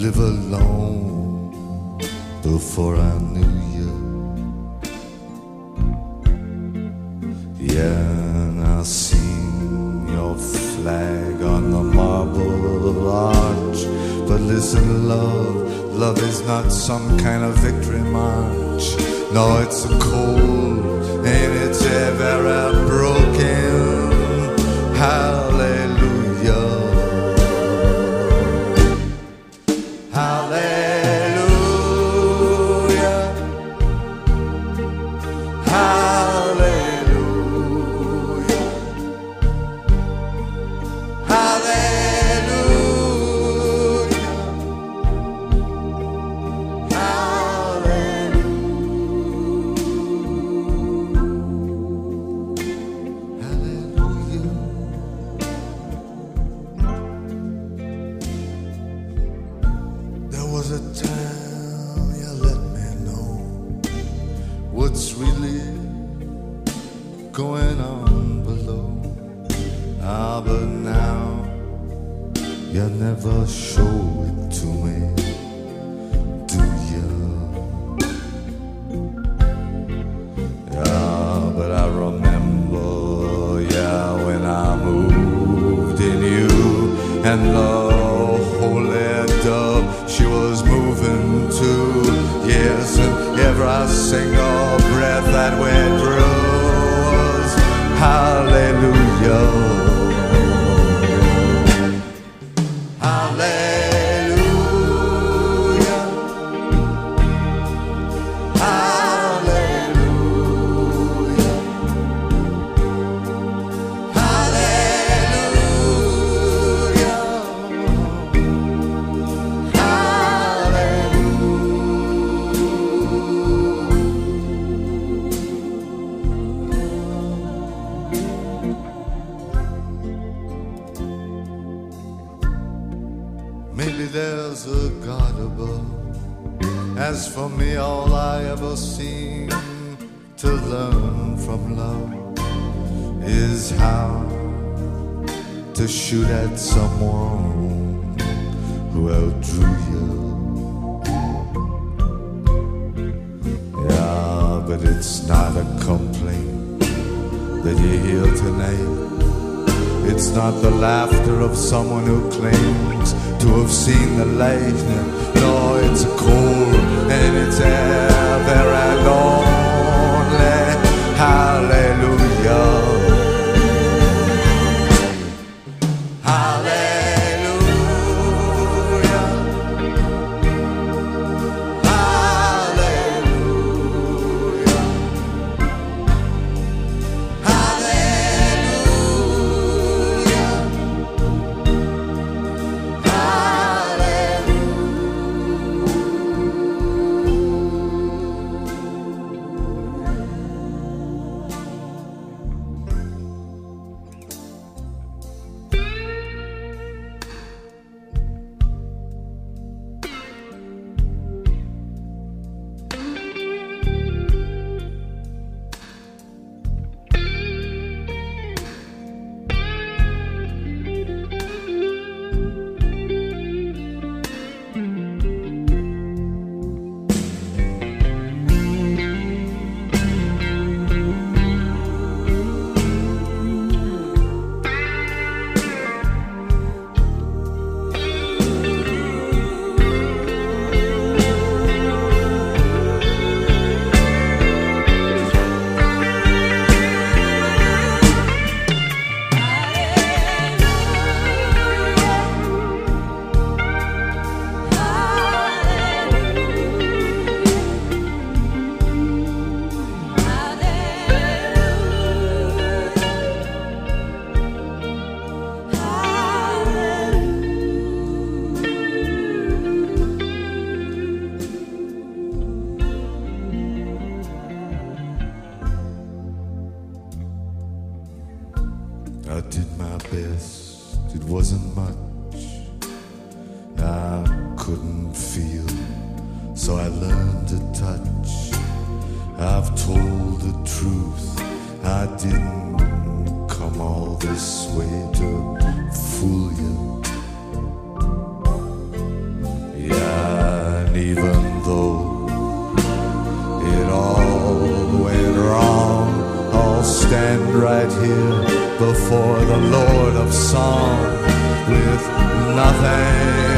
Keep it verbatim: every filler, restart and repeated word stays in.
live alone before I knew you. Yeah, and I seen your flag on the marble arch. But listen, love, love is not some kind of victory march. No, it's a cold and it's a very broken hallelujah. Hallelujah. Hallelujah. Hallelujah. Was a time you let me know what's really going on below. Ah, but now you never show it to me, do you? Yeah, but I remember, yeah, when I moved in you and the holy dove she was moving too. Yes, and every single breath that we drew was hallelujah. Hallelujah. Hallelujah. Maybe there's a God above. As for me, all I ever seem to learn from love is how to shoot at someone who outdrew you. Yeah, but it's not a complaint that you hear tonight. It's not the laughter of someone who claims to have seen the light. No, it's a cold and it's a very lonely hallelujah. Hallelujah. Hallelujah. I did my best, it wasn't much. I couldn't feel, so I learned to touch. I've told the truth, I didn't come all this way to fool you. Yeah, even though it all went wrong, I'll stand right here before the Lord of Song with nothing